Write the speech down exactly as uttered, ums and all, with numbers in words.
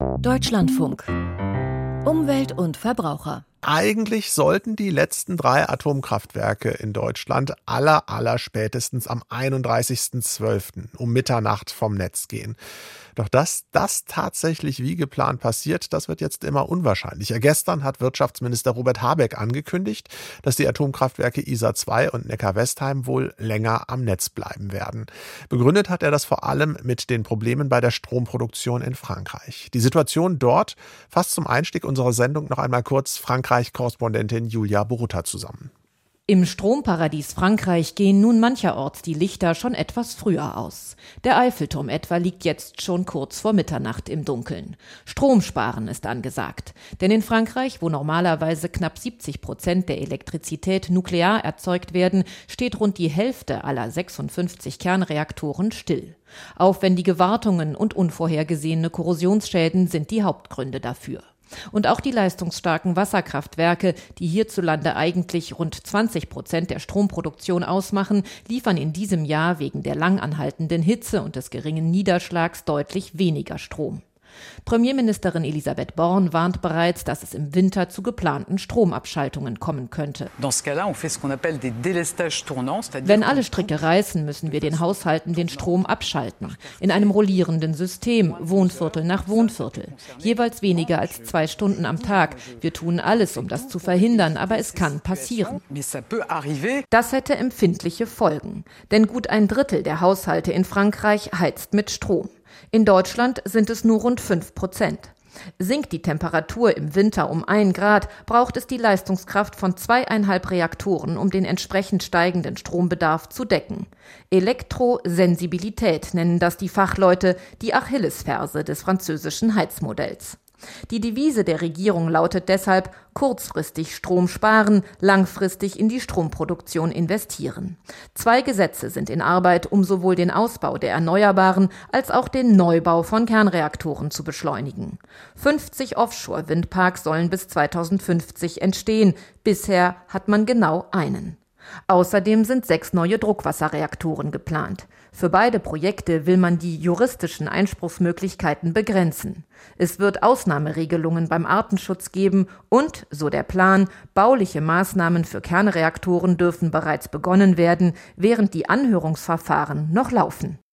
Deutschlandfunk. Umwelt und Verbraucher. Eigentlich sollten die letzten drei Atomkraftwerke in Deutschland aller, aller spätestens am einunddreißigsten zwölften um Mitternacht vom Netz gehen. Doch dass das tatsächlich wie geplant passiert, das wird jetzt immer unwahrscheinlicher. Gestern hat Wirtschaftsminister Robert Habeck angekündigt, dass die Atomkraftwerke Isar zwei und Neckar-Westheim wohl länger am Netz bleiben werden. Begründet hat er das vor allem mit den Problemen bei der Stromproduktion in Frankreich. Die Situation dort fasst zum Einstieg unserer Sendung noch einmal kurz Frankreich-Korrespondentin Julia Borutta zusammen. Im Stromparadies Frankreich gehen nun mancherorts die Lichter schon etwas früher aus. Der Eiffelturm etwa liegt jetzt schon kurz vor Mitternacht im Dunkeln. Stromsparen ist angesagt. Denn in Frankreich, wo normalerweise knapp siebzig Prozent der Elektrizität nuklear erzeugt werden, steht rund die Hälfte aller sechsundfünfzig Kernreaktoren still. Aufwendige Wartungen und unvorhergesehene Korrosionsschäden sind die Hauptgründe dafür. Und auch die leistungsstarken Wasserkraftwerke, die hierzulande eigentlich rund zwanzig Prozent der Stromproduktion ausmachen, liefern in diesem Jahr wegen der lang anhaltenden Hitze und des geringen Niederschlags deutlich weniger Strom. Premierministerin Elisabeth Born warnt bereits, dass es im Winter zu geplanten Stromabschaltungen kommen könnte. Wenn alle Stricke reißen, müssen wir den Haushalten den Strom abschalten. In einem rollierenden System, Wohnviertel nach Wohnviertel. Jeweils weniger als zwei Stunden am Tag. Wir tun alles, um das zu verhindern, aber es kann passieren. Das hätte empfindliche Folgen. Denn gut ein Drittel der Haushalte in Frankreich heizt mit Strom. In Deutschland sind es nur rund fünf Prozent. Sinkt die Temperatur im Winter um ein Grad, braucht es die Leistungskraft von zweieinhalb Reaktoren, um den entsprechend steigenden Strombedarf zu decken. Elektrosensibilität nennen das die Fachleute, die Achillesferse des französischen Heizmodells. Die Devise der Regierung lautet deshalb: kurzfristig Strom sparen, langfristig in die Stromproduktion investieren. Zwei Gesetze sind in Arbeit, um sowohl den Ausbau der Erneuerbaren als auch den Neubau von Kernreaktoren zu beschleunigen. fünfzig Offshore-Windparks sollen bis zweitausendfünfzig entstehen. Bisher hat man genau einen. Außerdem sind sechs neue Druckwasserreaktoren geplant. Für beide Projekte will man die juristischen Einspruchsmöglichkeiten begrenzen. Es wird Ausnahmeregelungen beim Artenschutz geben und, so der Plan, bauliche Maßnahmen für Kernreaktoren dürfen bereits begonnen werden, während die Anhörungsverfahren noch laufen.